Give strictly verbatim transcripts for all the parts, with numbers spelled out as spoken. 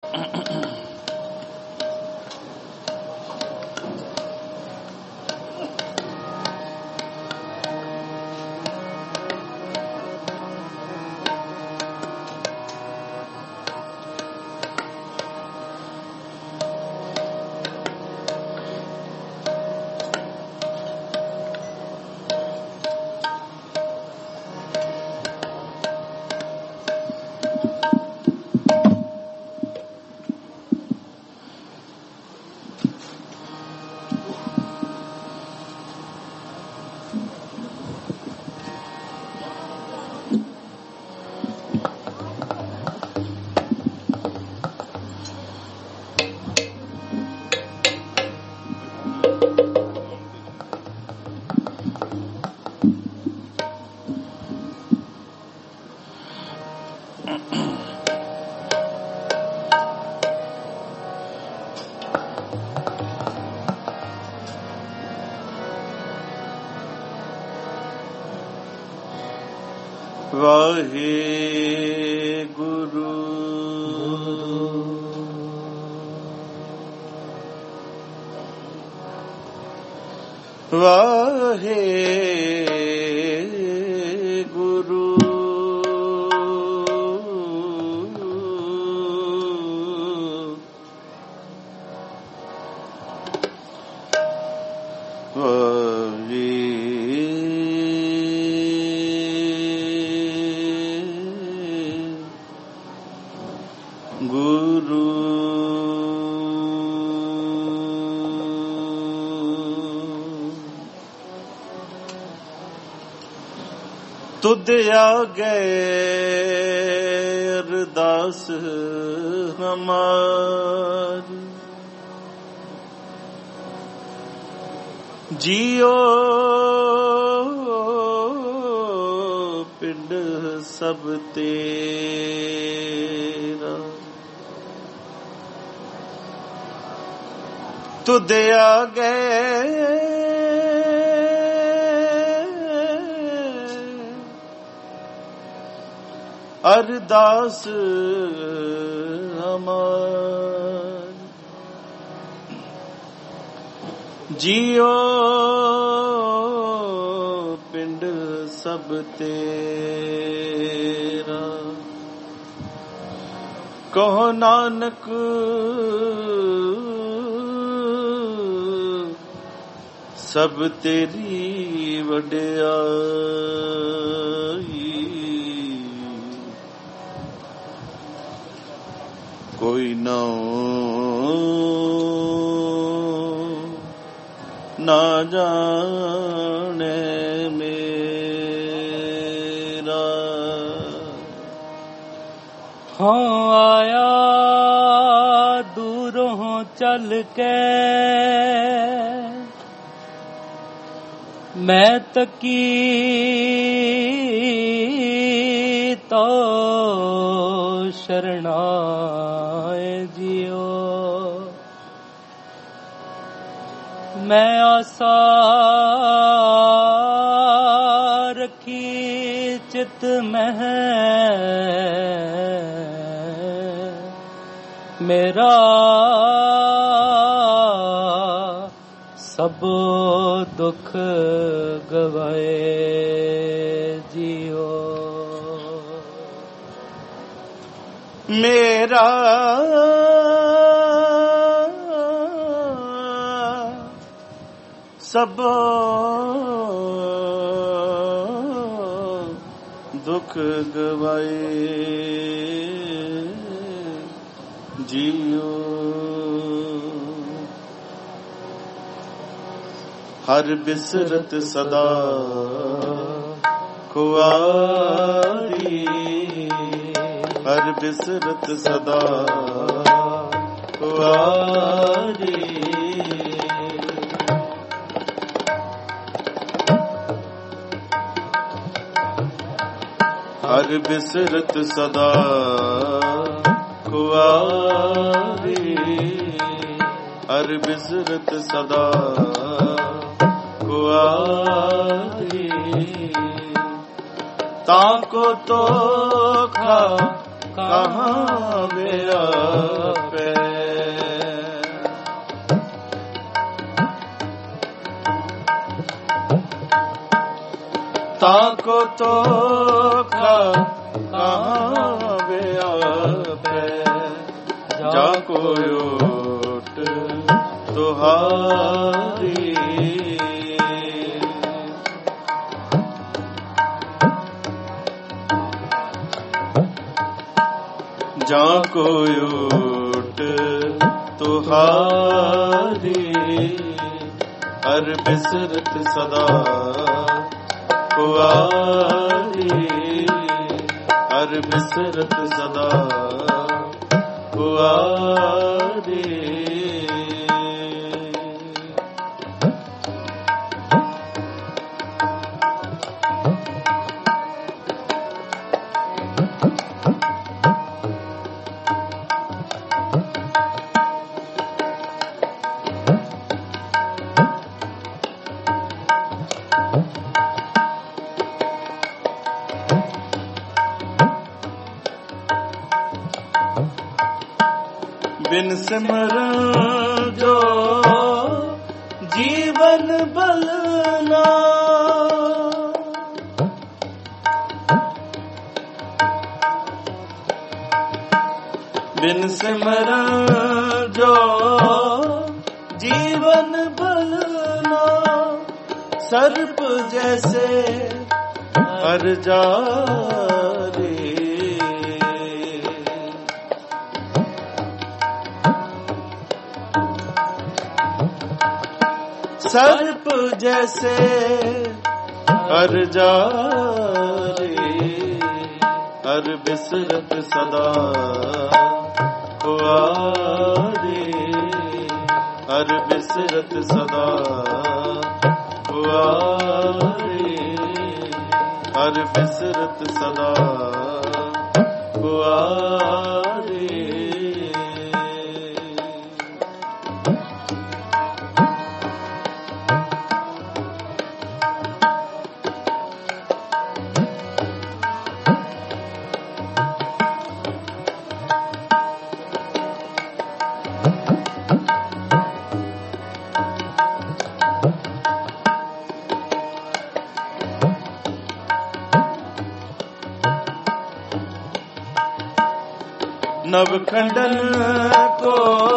ਵਾਹਿਗੁਰੂ ਵਾਹਿਗੁਰੂ ਤੁਧ ਆਗੇ ਅਰਦਾਸ ਹਮਾਰੀ, ਜੀਓ ਪਿੰਡ ਸਭ ਤੇਰਾ। ਤੁਧ ਆਗੇ ਅਰਦਾਸ ਹਮਾਰੀ, ਜੀਓ ਪਿੰਡ ਸਭ ਤੇਰਾ। ਕਹੋ ਨਾਨਕ ਸਭ ਤੇਰੀ ਵਡਿਆਈ, ਕੋਈ ਨਾਉ ਨਾ ਜਾਣੇ ਮੇਰਾ। ਹਾਂ ਆਇਆ ਦੂਰੋਂ ਚੱਲ ਕੇ, ਮੈਂ ਤਕੀ ਤੋ ਸ਼ਰਣਾਏ ਜਿਉ। ਮੈਂ ਆਸਾ ਰੱਖੀ ਚਿਤ ਮਹਿ, ਮੇਰਾ ਸਭ ਦੁੱਖ ਗਵਾਏ ਜਿਉ। ਮੇਰਾ ਸਭ ਦੁੱਖ ਗਵਾਏ ਜੀਓ। ਹਰ ਬਿਸਰਤ ਸਦਾ ਖੁਆਰੀ, ਹਰ ਬਿਸਰਤ ਸਦਾ ਖੁਆਰੀ। ਹਰ ਬਿਸਰਤ ਸਦਾ ਖੁਆਰੀ, ਹਰ ਬਿਸਰਤ ਸਦਾ ਖੁਆਰੀ। ਤਾਕੋ ਤੋਖਾ ਕਹਾਂ ਵਿਆ तो कहाँ वे आपे जाको ओट तुहारी जाको ओट तुहारी हर बिसरत सदा कुआरी हर बिसरत सदा कुआरी बिन सिमरन जो जीवन बलना बिन सिमरन जो जीवन बलना सर्प जैसे हर जारे सर्प जैसे हर जारे हर बिसरत सदा कुआरे हर बिसरत सदा कुआरे हर बिसरत सदा कुआरे नवखंडन को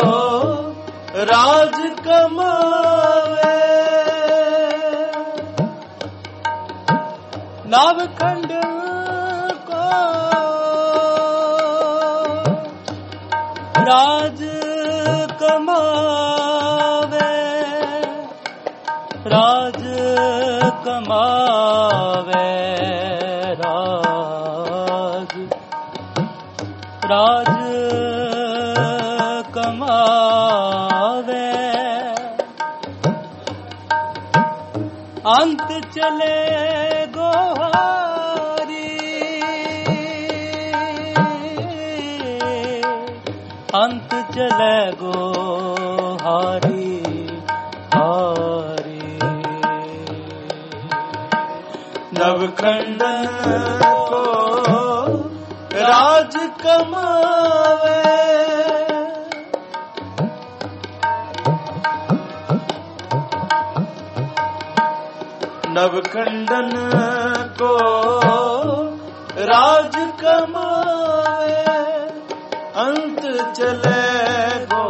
राज कमावे नवखंडन को राज कमावे राज कमावे राज राज कमावे अंत चले गोहारी अंत चले गोहारी हारी नवखंडन को राज कमावे नवखंडन को राज कमावे अंत चले गो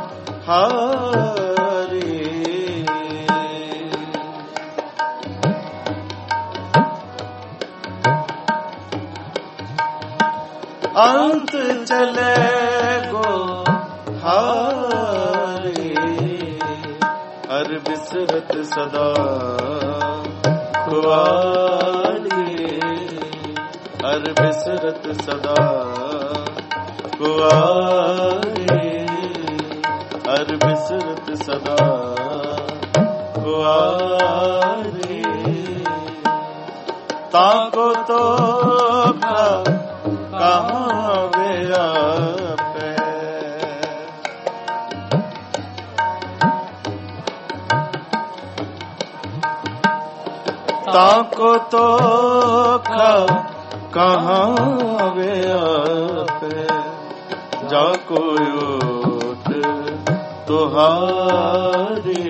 हारी अंत चले गो हारी हर बिसरत सदा कुआरी हर बिसरत सदा कुआरी हर बिसरत सदा कुआरी ताको तो कहाँ वे आपे ताको तो कहाँ वे आपे जाको ओट तुहारी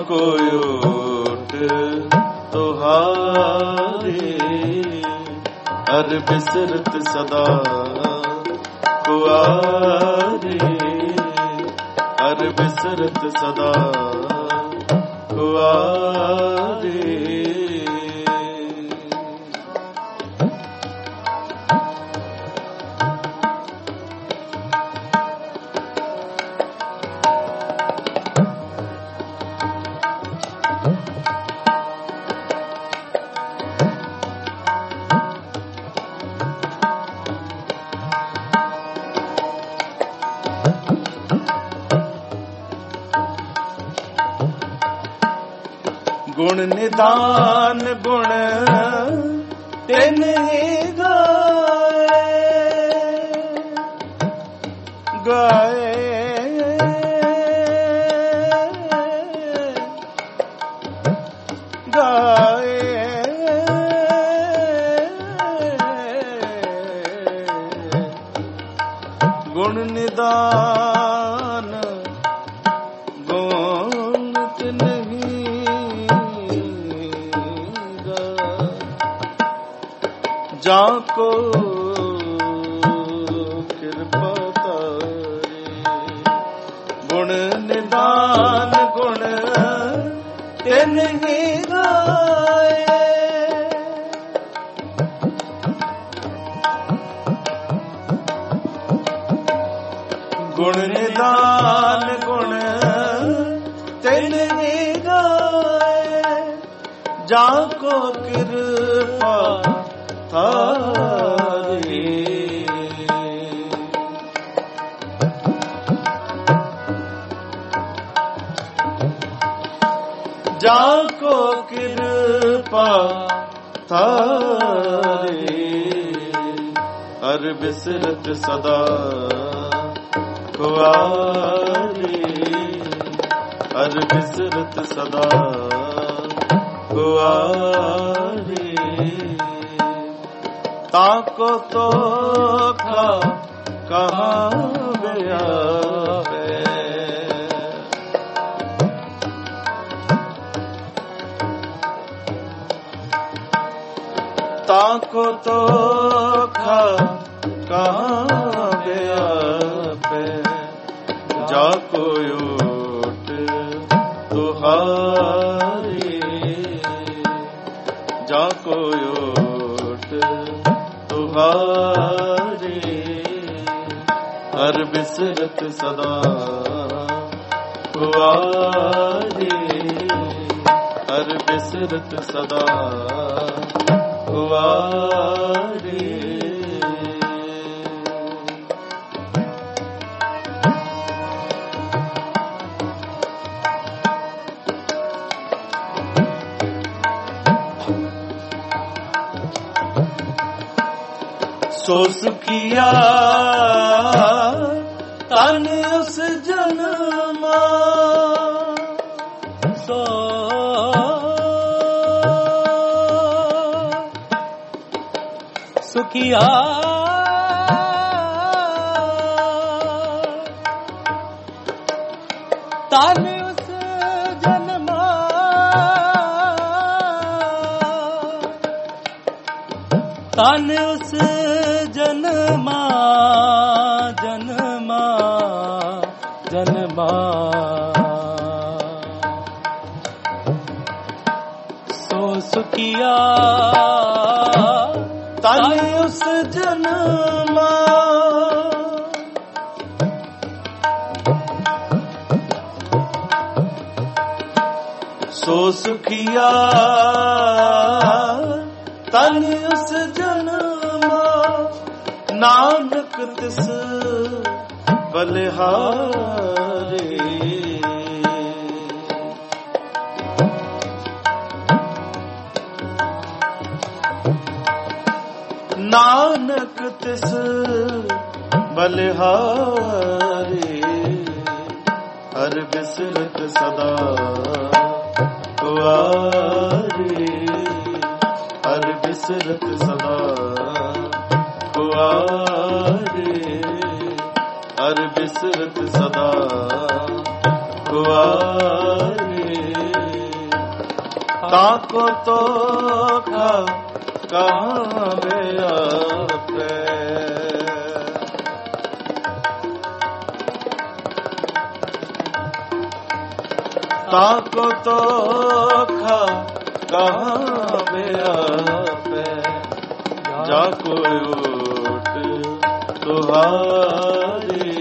जाको ओट तुहारी हर बिसरत सदा कुआरी हर बिसरत सदा कुआरी गुण निदान गुण तिन गाए गाए गाए गुण निदान गुण तिन जाको कृपा तारी गुण निदान गुण तिन ही गाए गुण निदान गुण तिन ही गाए जाको कृपा तारी जाको कृपा तारी हर बिसरत सदा कुआरी हर बिसरत सदा कुआरी ताको तो खा कहाँ गया है ताको तो खा कहाँ गया है जाको ओट तुहारी जाको ओट तुहारी हर बिसरत सदा कुआरी हर बिसरत सदा कुआरी सो सुखिया तन उस जन्मा सो सुखिया तन उस जन्मा तन उस जन्मा जन्मा जन्मा सो सुखिया तन उस जन्मा सो सुखिया तन उस जन्मा नानक तिस बलिहारी नानक तिस बलिहारी हर बिसरत सदा कुआरी हर बिसरत सदा कुआरी हर बिसरत सदा कुआरी ताको तो खा कहाँ व्यापे ताको तो खा कहाँ व्यापे जाको ओट तुहारी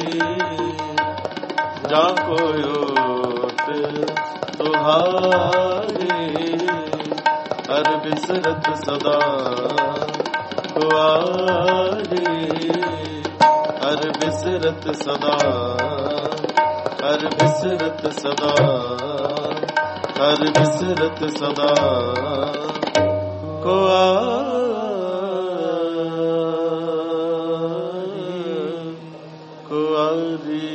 जाको ओट तुहारी हर बिसरत सदा कुआरी हर बिसरत सदा हर बिसरत सदा हर बिसरत सदा कुआरी कुआरी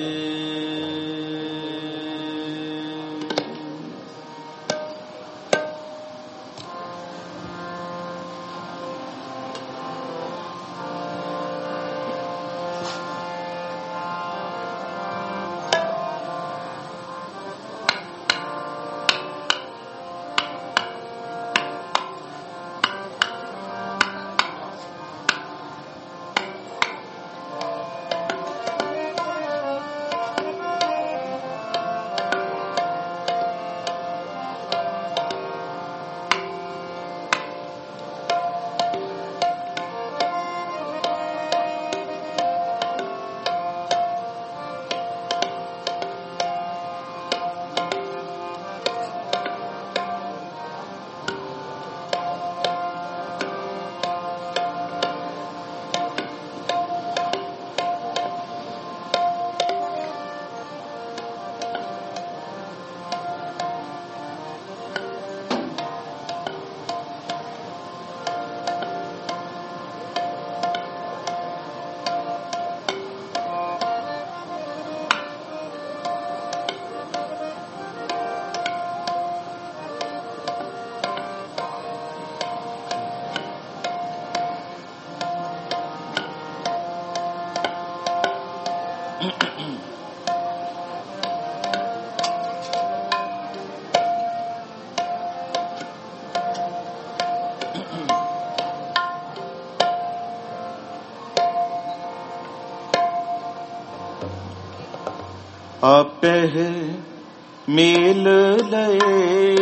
आपे मेल लए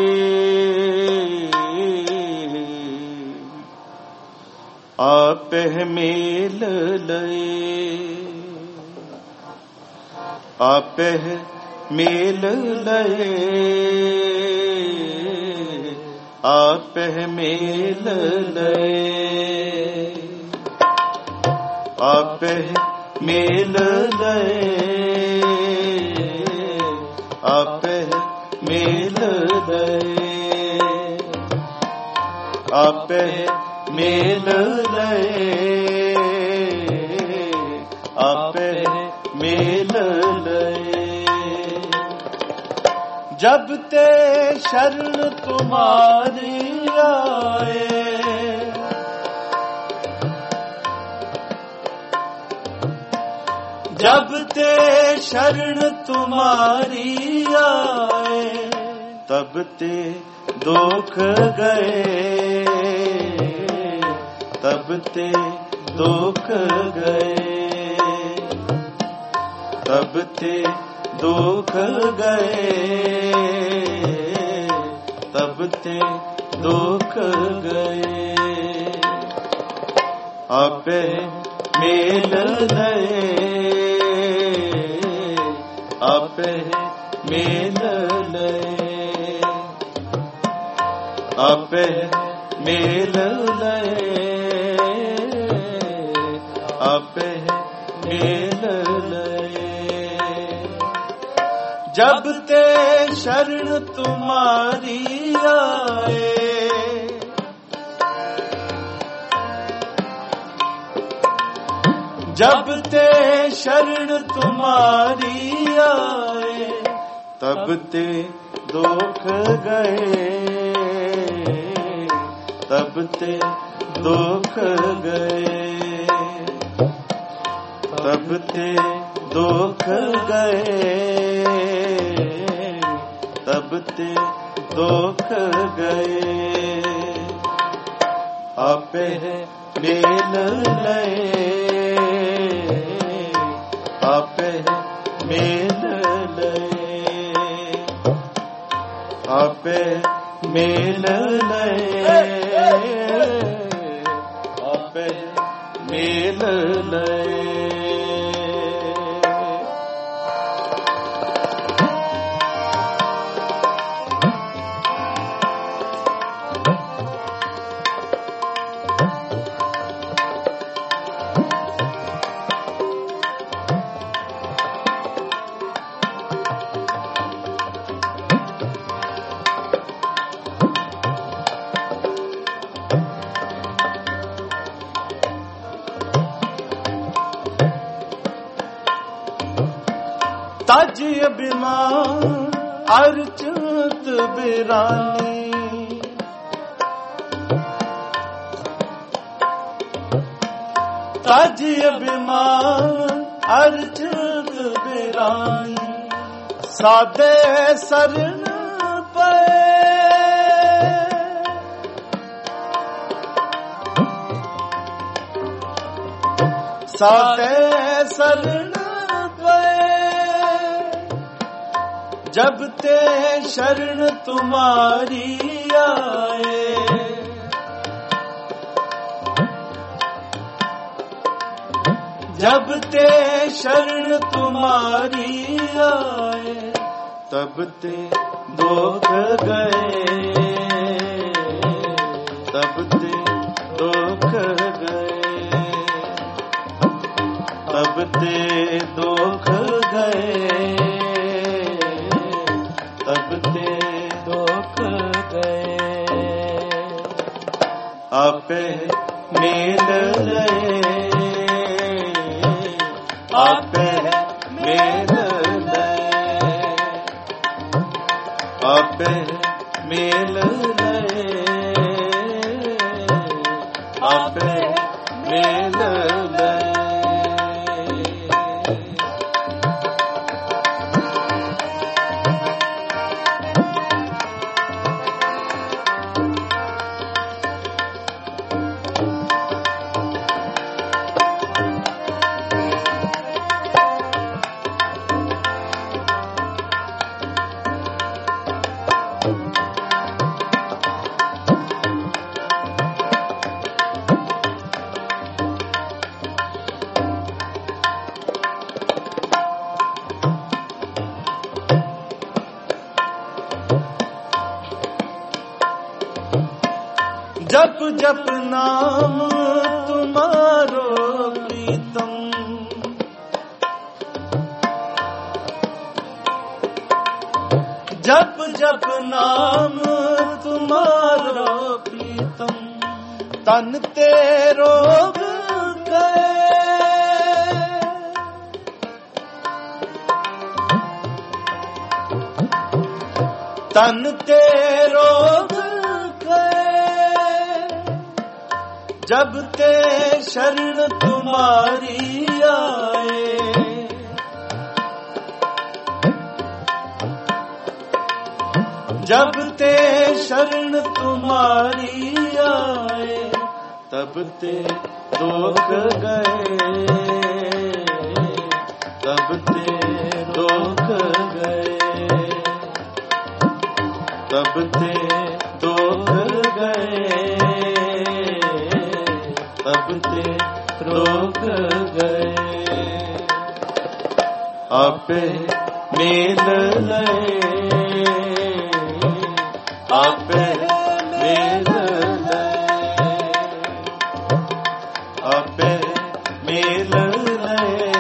आपे मेल लए आपे मेल लए आपे मेल लए आपे मेल लए आपे मेल लए आपे मेल लए आपे मेल लए जब ते शरण तुम्हारी आए जब ते शरण तुम्हारी आए तब ते दुख गए तब ते दुख गए तब ते दुख गए तब ते दुख गए आपे मेल लए आपे मेल लए आपे मेल लए आपे मेल लए जब ते शरण तुम्हारी आए जब ते शरण तुम्हारी आए तब ते दुख गए तब ते दुख गए तब ते दुख गए तब ते दुख गए। आपे मेल लए, आपे मेल लए, आपे मेल लए, आपे मेल लए। ताज अभिमान अर्चत बिरानी, ताज अभिमान अर्चत बिरानी, सादे सरन पे सादे सरन जब ते शरण तुम्हारी आए, जब ते शरण तुम्हारी आए, तब ते दुख गए, तब ते दुख गए, तब ते दुख गए, तब ते दुख गए। आपे मेल लए, आपे मेल लए, आपे मेल लए, आपे मेल लए। जप जप नाम तुम्हारो प्रीतम, जप जप नाम तुम्हारो प्रीतम, तन ते रोग गए, तन ते रोग जब ते शरण तुम्हारी आए, जब ते शरण तुम्हारी आए, तब ते दुख गए, तब ते दुख गए, तब ते दुख गए, तब ते रोक गए। आपे मेल लए, आपे मेल लए, आपे मेल लए,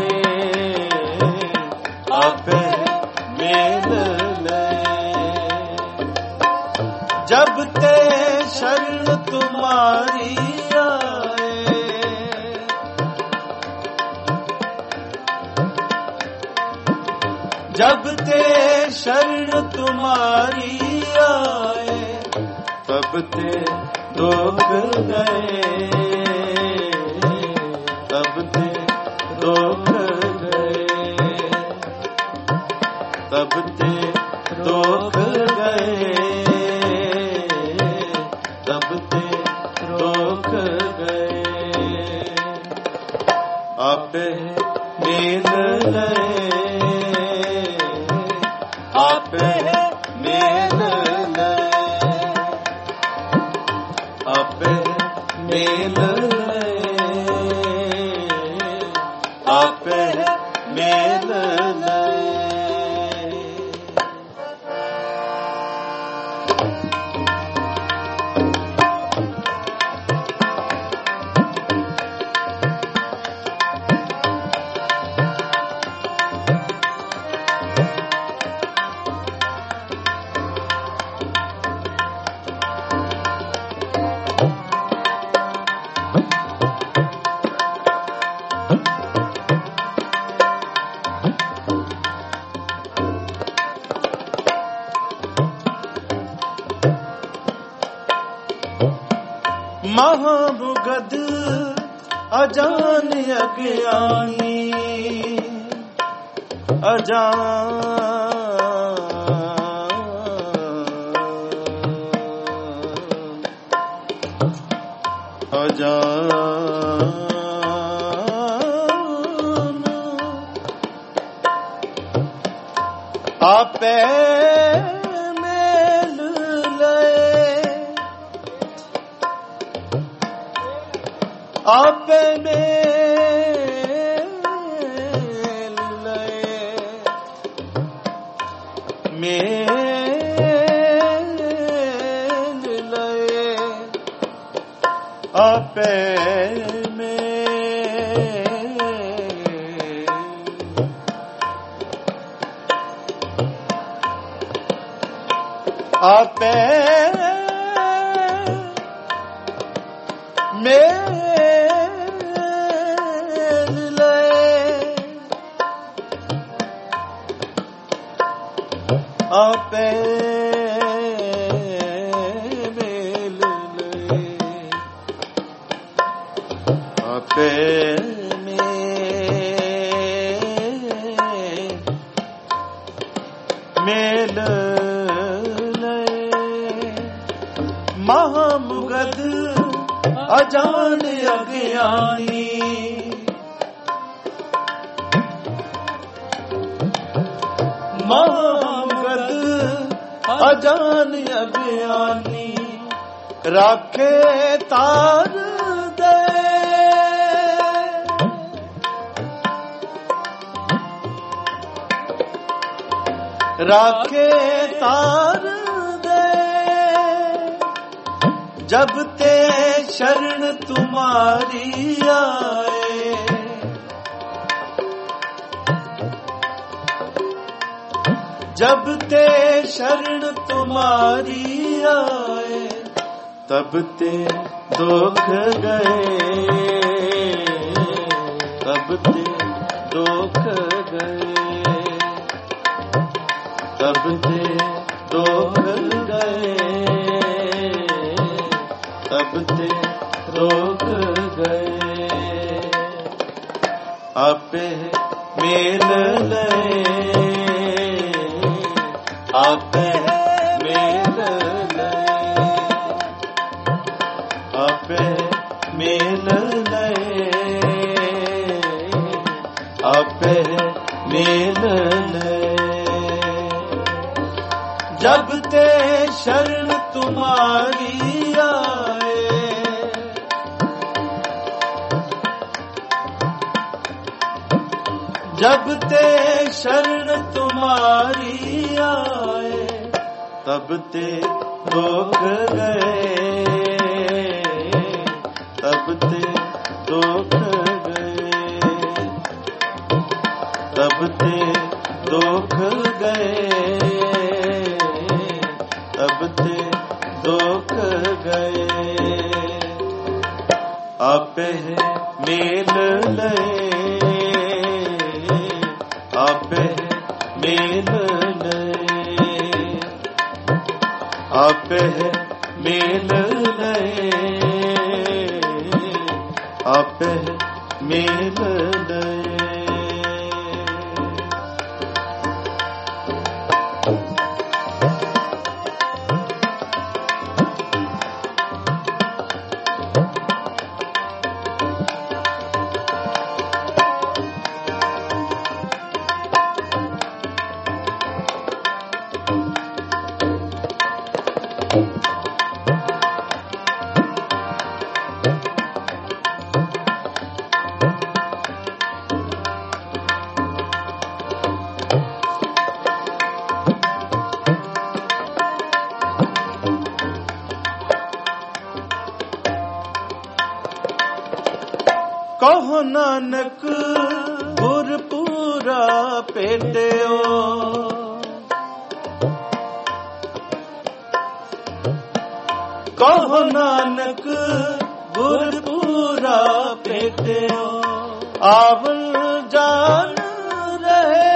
आपे मेल लए। जब ते शरण तुम्हारी जब ते शरण तुम्हारी आए, तब ते दुख गए, तब ते दुख गए, तब ते दुख गए, आपे मेल लय आपे मेल लय आपे मेल लय आपे मेल लय महाभुगद अजान अज्ञानी अजान अजान आपे मेल लय आपे मेल लय मेल लय आपे मेल आपे मेल लय आपे मेल लय आपे मेल लय महामुगद अजान अज्ञानी महामुगद अजान अज्ञानी राखे तार दे राखे तार दे जब ते शरण तुम्हारी आए जब ते शरण तुम्हारी आए तब ते दुख गए तब ते दुख गए तब ते दुख गए तब ते रोक गए आपे मेल लय आपे मेल लय आपे मेल लय आपे मेल लय जब ते शरण तुम्हारी आए जब ते शरण तुम्हारी आए तब ते रोक गए तब ते रोक गए तब ते रोक गए तब ते रोक गए आपे मेल लय आपे मेल लय आपे मेल लय आपे मेल लय कहो नानक गुरपुरा पेटियो। कहो नानक गुरपुरा पेटियो। आवन जान रहे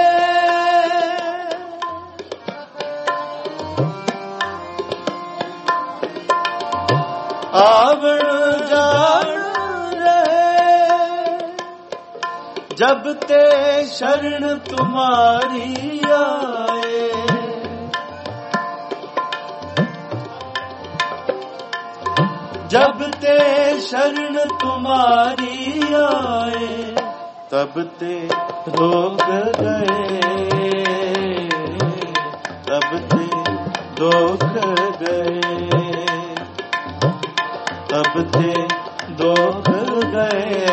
आवन जान जब ते शरण तुम्हारी आए। जब ते शरण तुम्हारी आए तब ते रोक गए। तब ते रोक गए। तब ते रोक गए।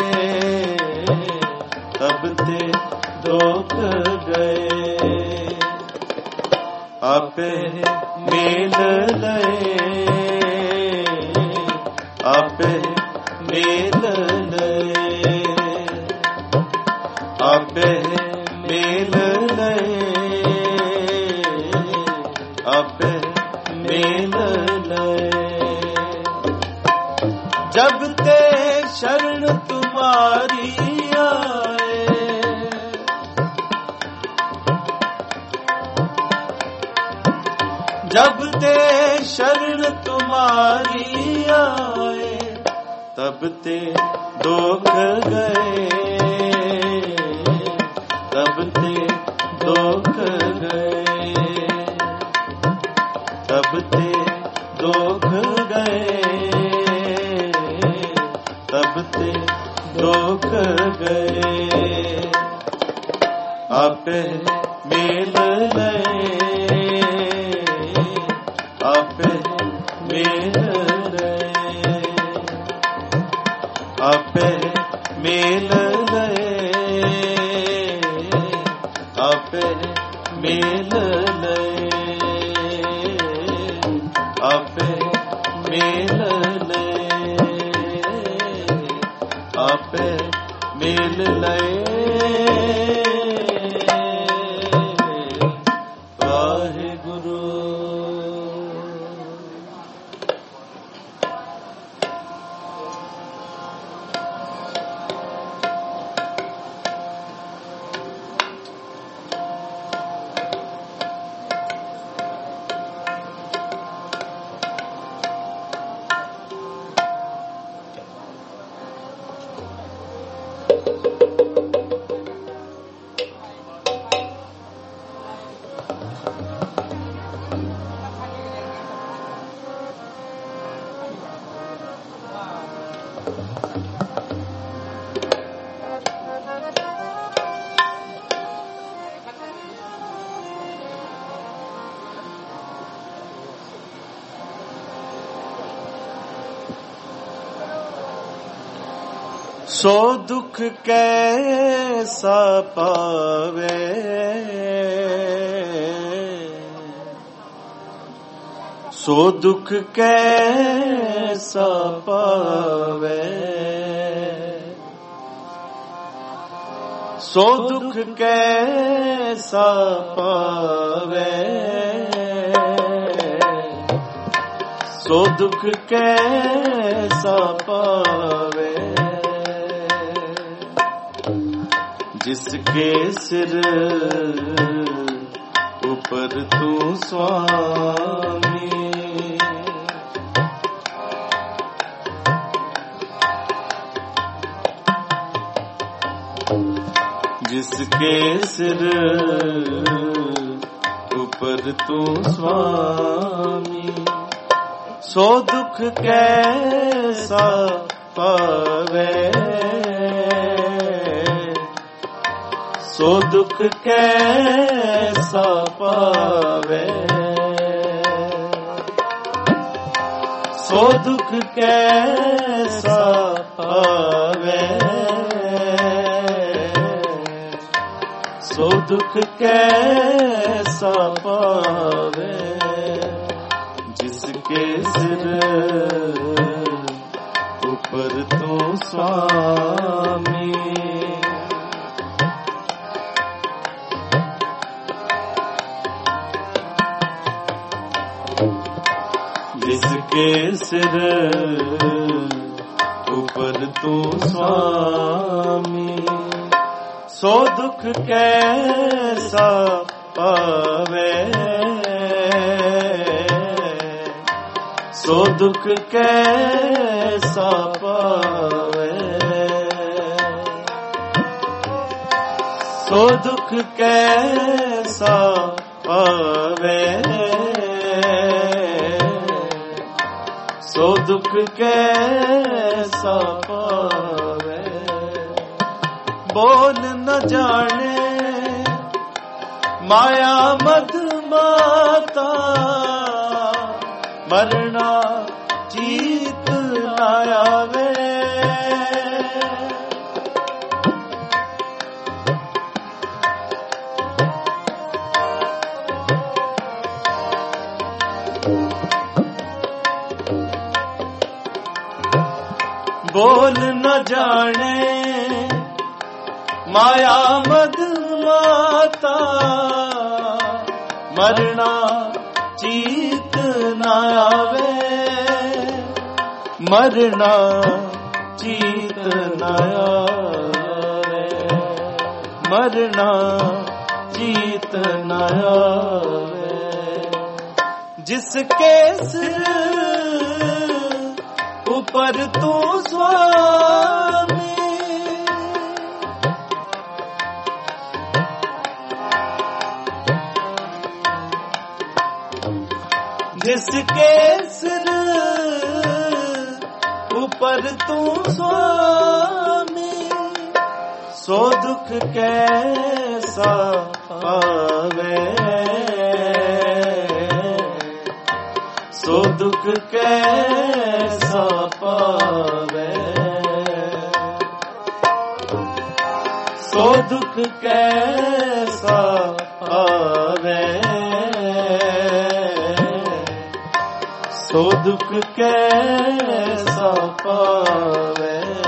तब ते रोक गए। आपे मेल लए। आपे मेल लए। आपे मेल लए। आपे मेल लए। जब ते शरण तुम्हारी जब ते शरण तुम्हारी आए तब ते दुख गए। तब ते दुख गए। तब ते दुख गए। तब ते दुख गए। आपे मेल लए। आपे मेल लए। आपे मेल लए। आपे मेल लए। आपे मेल लए। आपे मेल लए। सो दुख कैसा पावे। सो दुख कैसा पावे। सो दुख कैसा पावे। सो दुख कैसा पावे। जिसके सिर ऊपर तू स्वामी। जिसके सिर ऊपर तू स्वामी। सो दुख कैसा पावे। सो दुख कैसा पावे। सो दुख कैसा पावे। सो दुख कैसा पावे। जिसके सिर ऊपर तू स्वामी। जिसके सिर ऊपर तू स्वामी, सो दुख कैसा पावे, सो दुख कैसा पावे, सो दुख कैसा पावे, सो दुख कैसा पावे। बोल न जाने माया मद माता, मरना जीत न आवे, बोल न जाने माया मद माता, मरना जीत न आवे, मरना जीत न आवे, मरना जीत न आवे। जिसके सिर ऊपर तू स्वामी, जिसके सिर ऊपर तू स्वामी, सो दुख कैसा पावे, सो दुख कैसा पावे, सो दुख कैसा पावे, सो दुख कैसा पावे।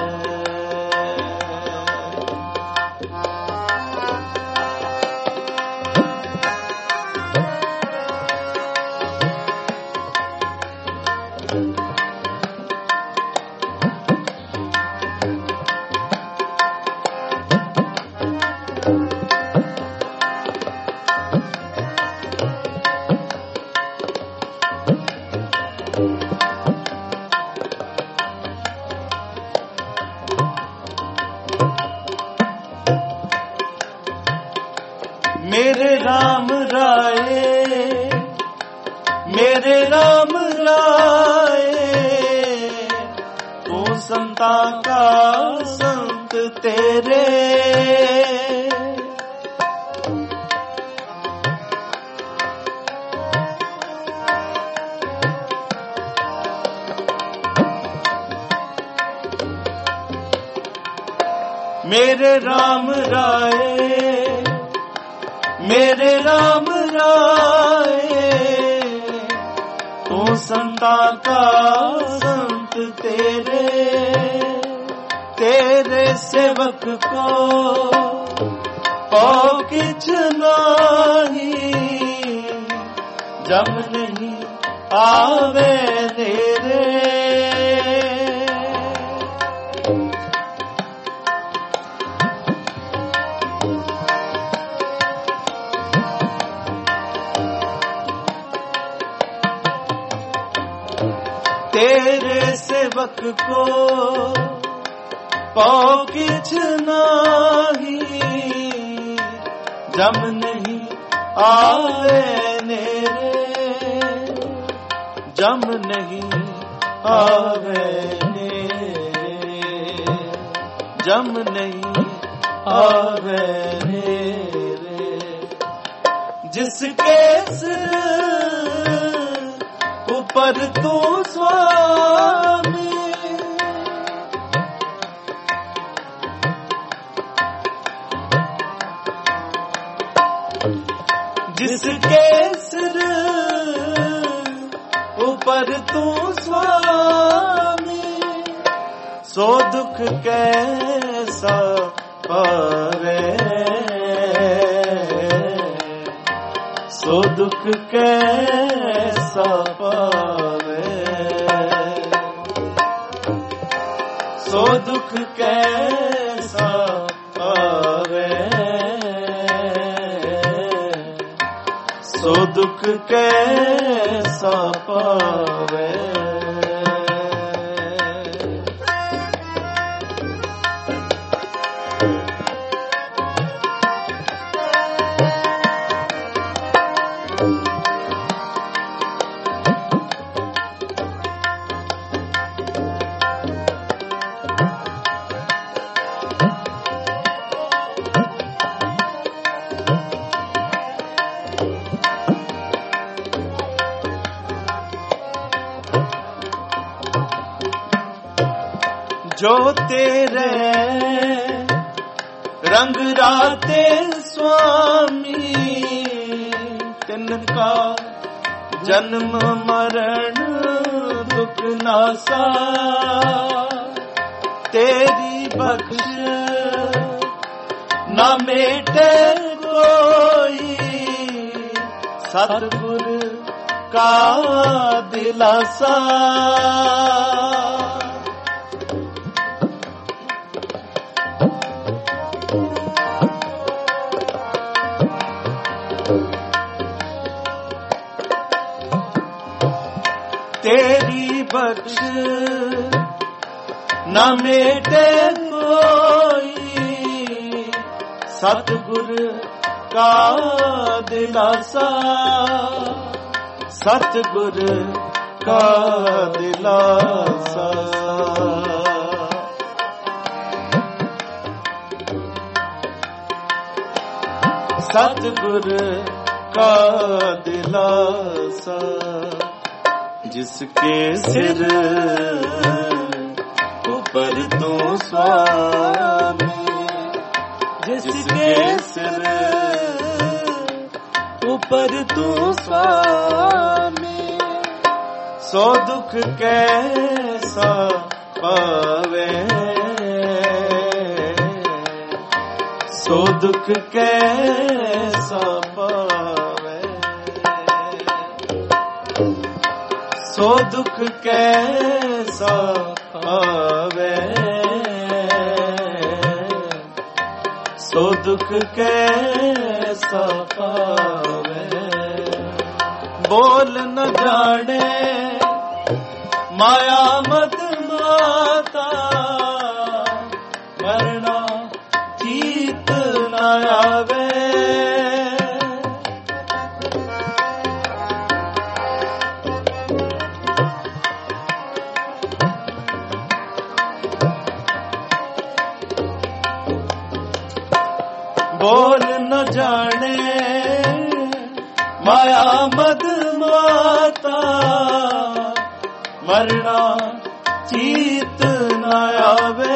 मेरे राम राये, मेरे राम राये, तू संता का संत तेरे, मेरे राम राये, मेरे राम राये, तू संता का संत तेरे, तेरे सेवक को पाओ किछ नाही, जम नहीं आवे तेरे, तेरे सेवक को पाओ किछ नाही, जम नहीं आवे नेरे, जम नहीं आवे नेरे, जम नहीं आवे नेरे। जिसके सिर ऊपर तू स्वामी, जिसके सिर ऊपर तू स्वामी, सो दुख कैसा पावे, सो दुख कैसा पावे, सो दुख कैसा पावे, सो दुख कैसा पावे। जो तेरे रंग राते स्वामी, तिनका जन्म मरण दुख नासा, तेरी बख्श न मेटे कोई, सतगुर का दिलासा। तेरी बख्श न मेटे कोई, सतगुर का दिलासा, सतगुर का दिलासा। सतगुर का दिलासा। जिसके सिर ऊपर तू स्वामी, जिसके सिर ऊपर तू स्वामी, सो दुख कैसा पावे, सो दुख कैसा पावे, सो दुख कैसा पावे, सो दुख कैसा पावे। बोल न जाने माया मत माता, मरना चीत न आवे। बोल न जाने माया मद माता, मरना चीत न आवे,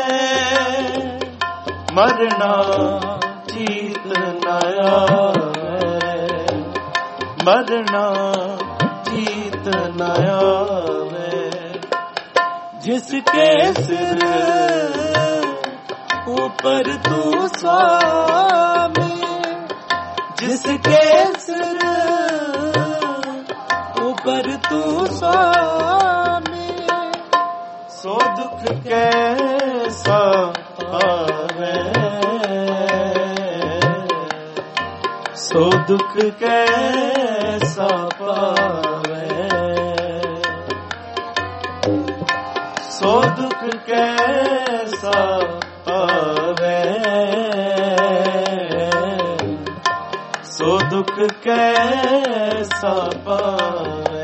मरना चीत न आवे, मरना चीत न आवे। जिसके सिर ऊपर तू स्वामी, जिसके सिर ऊपर तू स्वामी, सो दुख कैसा आवे, सो दुख कैसा पावे, सो दुख कैसा पावे, सो दुख कैसा पावे।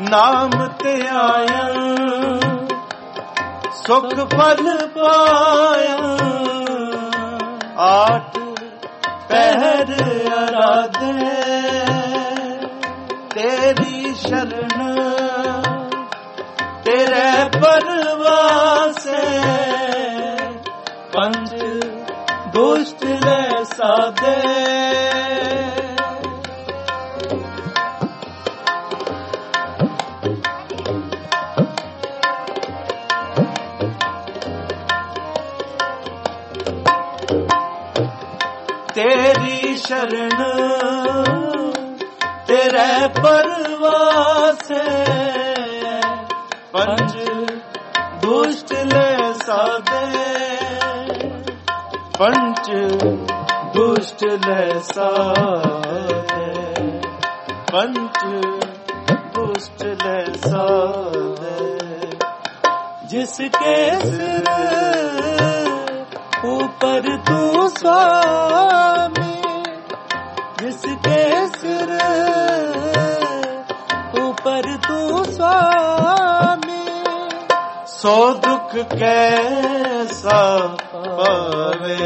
नाम ते आया सुख फल पाया आठ पहर आराधे तेरी शरण तेरे परवासे पंच दुष्ट ले साधे तेरी शरण तेरे परवासे पंच दुष्ट ले साधे पंच दुष्ट ले साधे पंच दुष्ट ले साधे जिसके सिर ऊपर तू स्वामी जिसके सिर ऊपर तू स्वामी सो दुख कैसा पावे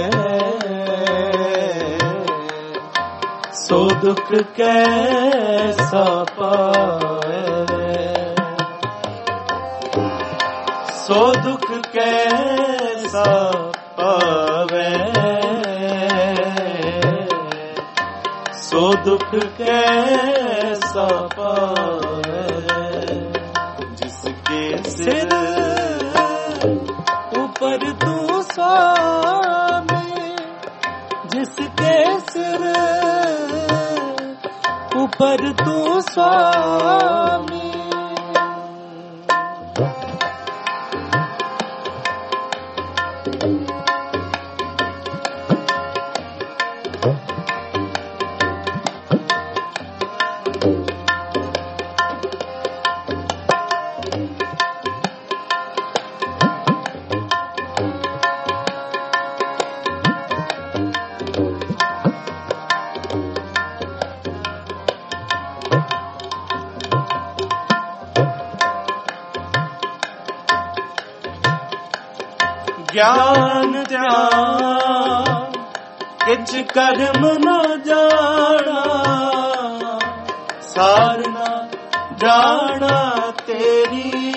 सो दुख कैसा पावे सो दुख कैसा पावे सो दुख कैसा पावे जिसके सिर ऊपर तू स्वामी जिसके सिर ऊपर तू स्वामी ज्ञान ध्यान किछ कर्म न जाना सार न जाना तेरी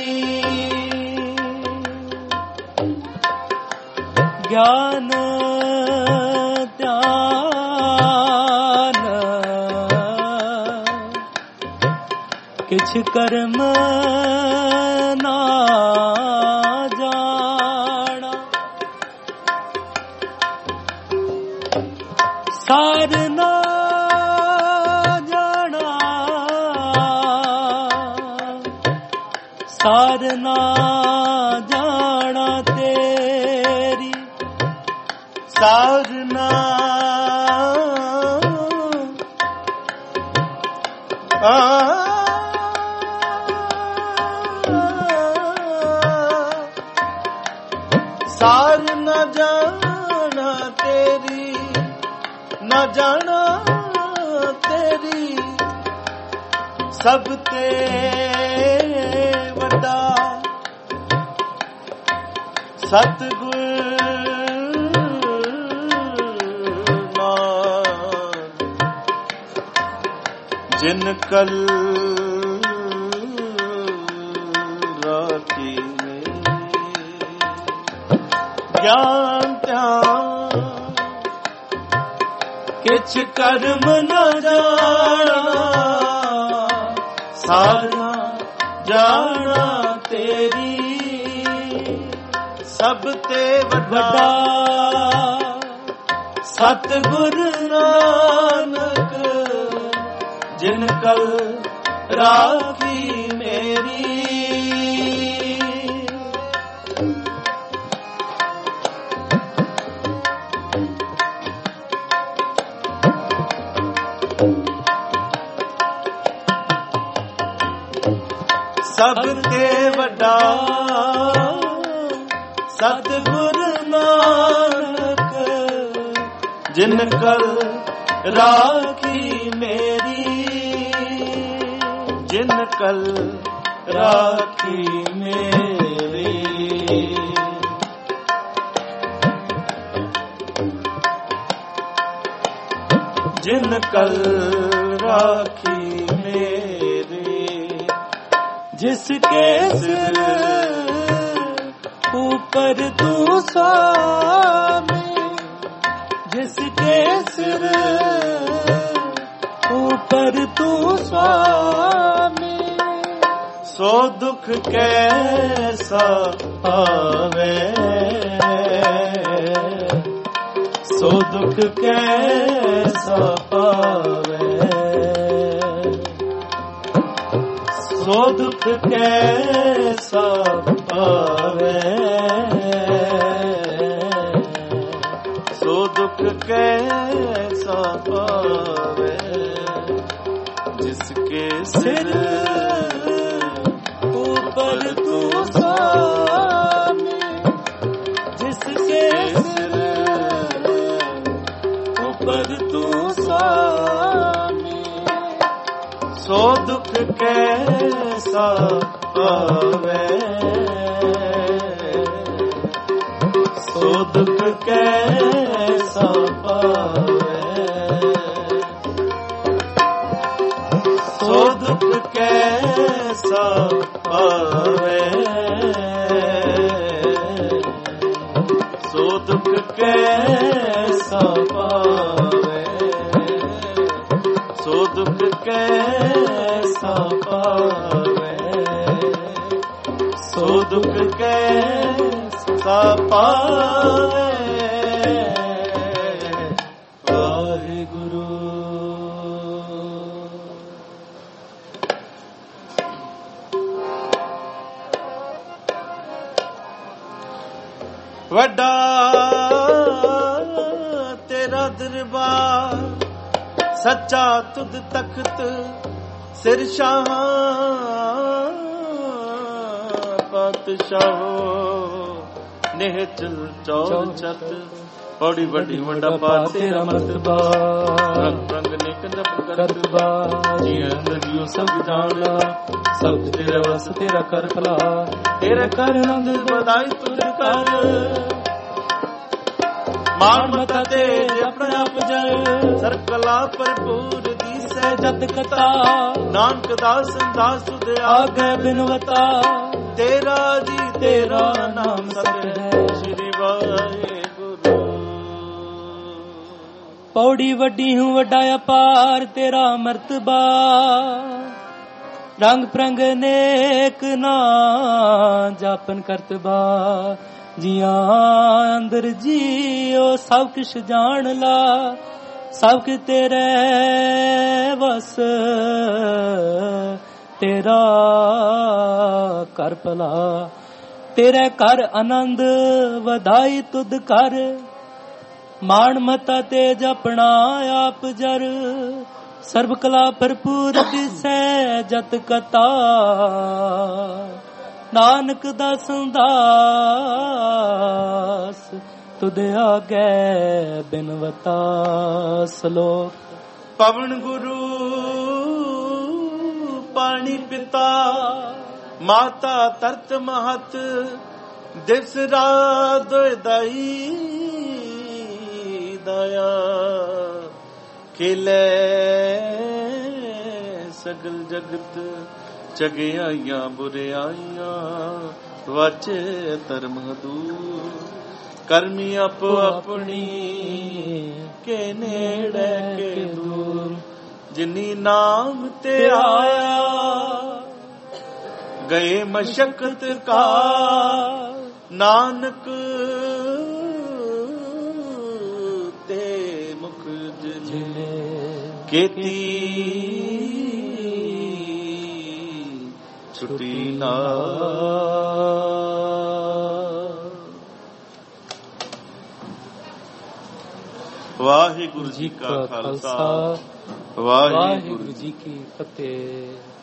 ज्ञान ध्यान किछ कर्म ना जाना सार ना जाना सार ना जाना तेरी सारना आ सार न जाना तेरी न जाना तेरी सब ते वड्डा सतगुर जिन कल राखी ज्ञान ध्यान किछ कर्म न जाना सारा जाना तेरी सब ते वड्डा सतगुर नानक जिन कल राखी मेरी सब ते वड्डा सतगुर नानक जिन कल राखी मेरी जिन ਕਲ ਰਾਖੀ ਮੇਰੀ। ਜਿਨ ਕਲ ਰਾਖੀ ਮੇਰੀ, जिसके सिर ऊपर तू स्वामी, जिसके सिर ऊपर तू स्वामी, सो दुख कैसा आवे, सो दुख कैसा पावे, सो दुख कैसा पावे, सो दुख कैसा पावे, जिसके सिर ऊपर तू स्वामी, जिसके सिर ऊपर तू स्वामी, सो दुख कैसा पावे, सो दुख कैसा पावे, सो दुख कैसा पावे, सो दुख कैसा पावे, सो दुख कैसा पावे, सो दुख कैसा पावे। वाहिगुरु। ਵੱਡਾ ਤੇਰਾ ਦਰਬਾਰ, ਸੱਚਾ ਤੁਧ ਤਖਤ ਸਿਰ ਸ਼ਾਹਾਂ ਪਾਤਸ਼ਾਹੋ, ਨਿਹਚਲ ਚੌਲ ਚਤ ਬੜੀ ਵੱਡੀ ਵੱਡਾ ਪਾਰ ਤੇਰਾ ਮਰਤਬਾ, ਰੰਗ ਰੰਗ ਨੇਕ ਜਪ ਕਰਤਬਾ, ਜੀ ਅੰਦਰ ਜੀਉ ਸਭ ਜਾਣਦਾ, ਸਭ ਤੇਰਾ ਵਸ ਤੇਰਾ ਕਰ ਭਲਾ, ਤੇਰੇ ਕਰ ਆਨੰਦ ਵਧਾਈ ਤੁਝ ਕਰ, ਮਾਨ ਮਤਾ ਤੇਜ ਆਪਣੇ ਆਪ ਜਲ, ਸਰਕਲਾ ਭਰਪੂਰ ਦੀਸੈ ਜਤ ਕਥਾ, ਨਾਨਕ ਦਾਸ ਦਾਸ ਤੁਧ ਆਗੇ ਬਿਨਵਤਾ, ਤੇਰਾ ਜੀ ਤੇਰਾ ਨਾਮ ਸਤ ਹੈ, ਸ਼੍ਰੀ ਵਾਹਿਗੁਰੂ। पौड़ी वड्डी हूँ वड्डा अपार तेरा मर्तबा, रंग प्रंग नेक ना जापन करतबा, जिया अंदर जियो सब किश जान ला, सब कि तेरे वस तेरा कर भला, तेरे कर आनंद वधाई तुद कर, माण मता तेज अपना आप जर, सर्व कला भरपूर दिसै जत कता, नानक दास दास तुद आगे बिनवता। श्लोक। पवन गुरु पानी पिता, माता तरत महत, दिवस रात दाई दया, खिले सगल जगत, चगियाइया बुरियाइया, वाचे धर्म दूर, करमी आप अपनी के नेड़े के दूर, जिनी नाम ते आया गए मशक्कत का, नानक ते मुख जिले केती छुटी ना। वाहिगुरु जी का खालसा, वाहिगुरु जी की फतेह।